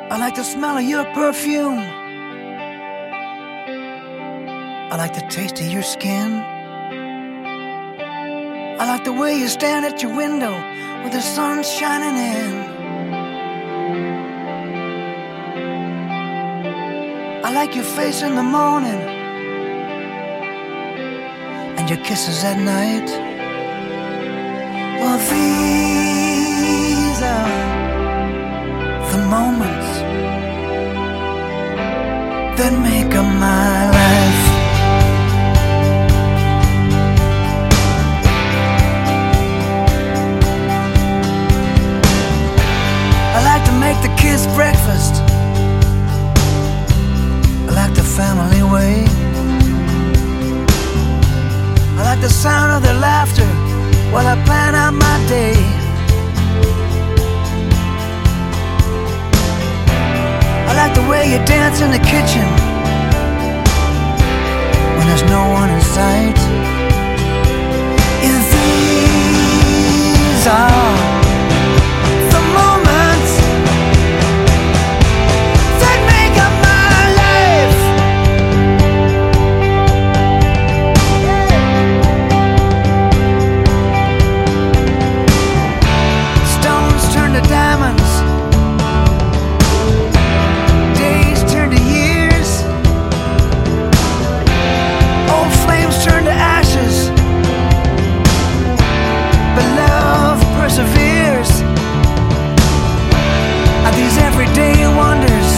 I like the smell of your perfume. I like the taste of your skin. I like the way you stand at your window with the sun shining in. I like your face in the morning and your kisses at night. Well, these are the moments that make up my life. I like to make the kids breakfast. I like the family way. I like the sound of their laughter while I plan out my day. I like the way you dance in the kitchen when there's no one in sight. Yeah, these are the moments that make up my life. Stones turn to diamonds. Perseveres. Are these everyday wonders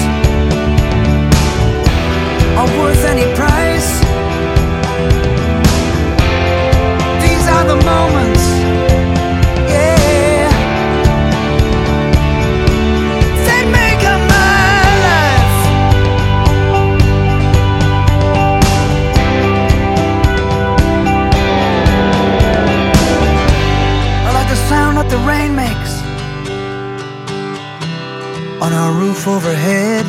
are worth any price? These are the moments, yeah, that make up my life. I like the sound that the rain makes on our roof overhead.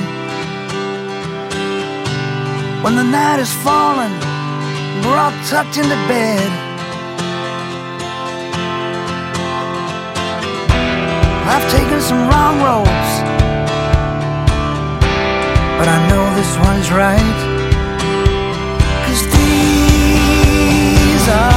When the night is falling, we're all tucked into bed. I've taken some wrong roads, but I know this one's right. 'Cause these are